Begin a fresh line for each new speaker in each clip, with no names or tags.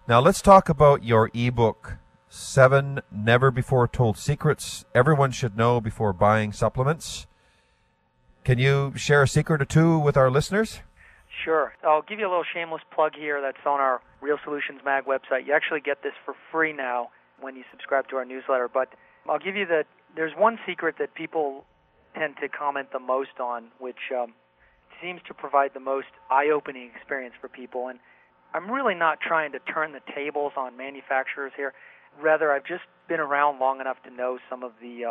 Now let's talk about your ebook, 7 Never Before Told Secrets Everyone Should Know Before Buying Supplements. Can you share a secret or two with our listeners?
Sure. I'll give you a little shameless plug here that's on our Real Solutions Mag website. You actually get this for free now when you subscribe to our newsletter. But I'll give you there's one secret that people tend to comment the most on, which seems to provide the most eye-opening experience for people. And I'm really not trying to turn the tables on manufacturers here. Rather, I've just been around long enough to know some of the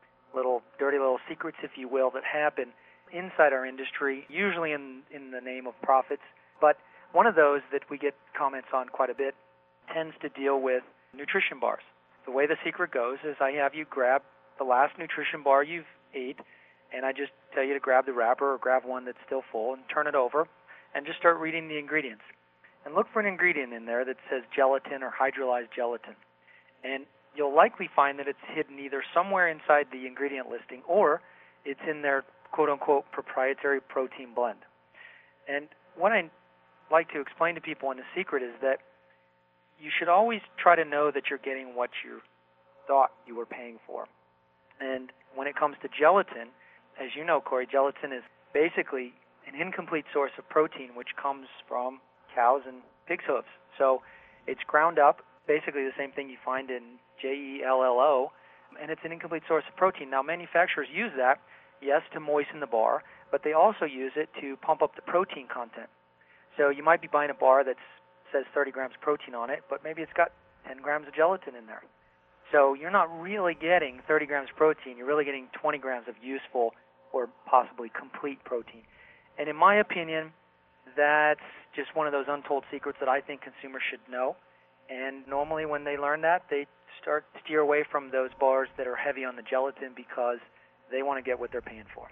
dirty little secrets, if you will, that happen inside our industry, usually in the name of profits. But one of those that we get comments on quite a bit tends to deal with nutrition bars. The way the secret goes is I have you grab the last nutrition bar you've ate, and I just tell you to grab the wrapper or grab one that's still full and turn it over and just start reading the ingredients. And look for an ingredient in there that says gelatin or hydrolyzed gelatin. And you'll likely find that it's hidden either somewhere inside the ingredient listing or it's in their quote-unquote proprietary protein blend. And what I like to explain to people in the secret is that you should always try to know that you're getting what you thought you were paying for. And when it comes to gelatin, as you know, Corey, gelatin is basically an incomplete source of protein which comes from cows and pigs' hooves. So it's ground up, basically the same thing you find in Jello, and it's an incomplete source of protein. Now, manufacturers use that, yes, to moisten the bar, but they also use it to pump up the protein content. So you might be buying a bar that says 30 grams of protein on it, but maybe it's got 10 grams of gelatin in there. So you're not really getting 30 grams of protein. You're really getting 20 grams of useful or possibly complete protein. And in my opinion, that's just one of those untold secrets that I think consumers should know. And normally when they learn that, they start to steer away from those bars that are heavy on the gelatin because they want to get what they're paying for.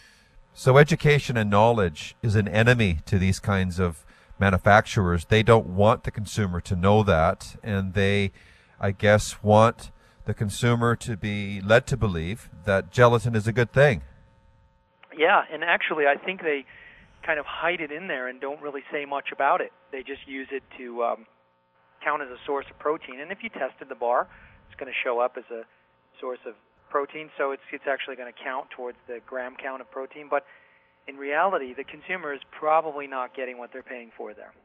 So education and knowledge is an enemy to these kinds of manufacturers. They don't want the consumer to know that, and they, I guess, want the consumer to be led to believe that gelatin is a good thing.
Yeah, and actually I think they kind of hide it in there and don't really say much about it. They just use it to count as a source of protein. And if you tested the bar, it's going to show up as a source of protein, so it's actually going to count towards the gram count of protein. But in reality, the consumer is probably not getting what they're paying for there.